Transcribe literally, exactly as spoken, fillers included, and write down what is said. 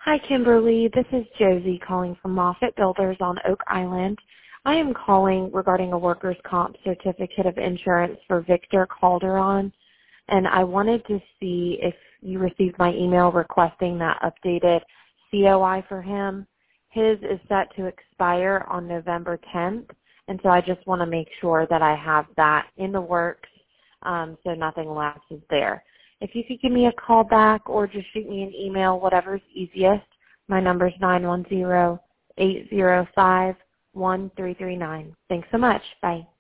Hi, Kimberly. This is Josie calling from Moffitt Builders on Oak Island. I am calling regarding a workers' comp certificate of insurance for Victor Calderon, and I wanted to see if you received my email requesting that updated C O I for him. His is set to expire on November tenth, and so I just want to make sure that I have that in the works um, so nothing lapses there. If you could give me a call back or just shoot me an email, whatever's easiest. My number is nine one zero, eight zero five, one three three nine. Thanks so much. Bye.